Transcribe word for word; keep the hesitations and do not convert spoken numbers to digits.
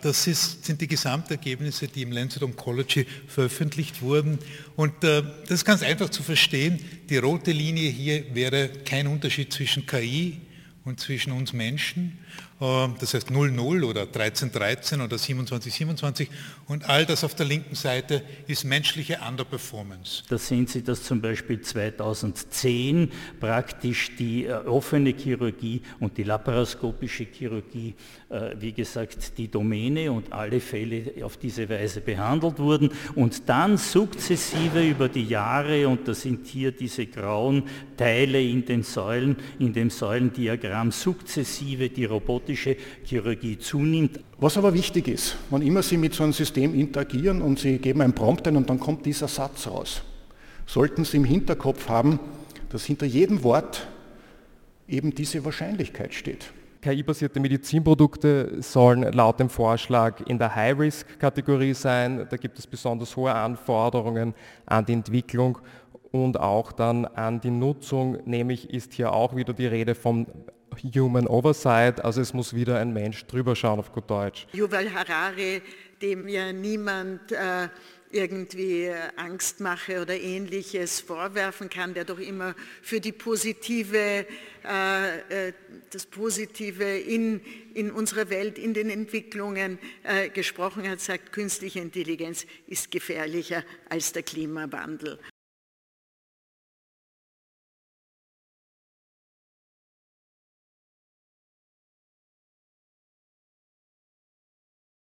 Das ist, sind die Gesamtergebnisse, die im Lancet Oncology veröffentlicht wurden. Und äh, das ist ganz einfach zu verstehen. Die rote Linie hier wäre kein Unterschied zwischen K I und zwischen uns Menschen. Das heißt null null oder dreizehn dreizehn oder siebenundzwanzig siebenundzwanzig und all das auf der linken Seite ist menschliche Underperformance. Da sehen Sie, dass zum Beispiel zweitausendzehn praktisch die äh, offene Chirurgie und die laparoskopische Chirurgie, äh, wie gesagt, die Domäne und alle Fälle auf diese Weise behandelt wurden und dann sukzessive über die Jahre, und da sind hier diese grauen Teile in den Säulen, in dem Säulendiagramm, sukzessive die robotische Chirurgie zunimmt. Was aber wichtig ist, wann immer Sie mit so einem System interagieren und Sie geben ein Prompt ein und dann kommt dieser Satz raus, sollten Sie im Hinterkopf haben, dass hinter jedem Wort eben diese Wahrscheinlichkeit steht. K I-basierte Medizinprodukte sollen laut dem Vorschlag in der High-Risk-Kategorie sein. Da gibt es besonders hohe Anforderungen an die Entwicklung und auch dann an die Nutzung, nämlich ist hier auch wieder die Rede vom Human Oversight, also es muss wieder ein Mensch drüber schauen auf gut Deutsch. Yuval Harari, dem ja niemand äh, irgendwie Angst mache oder Ähnliches vorwerfen kann, der doch immer für die positive, äh, das Positive in, in unserer Welt, in den Entwicklungen äh, gesprochen hat, sagt, künstliche Intelligenz ist gefährlicher als der Klimawandel.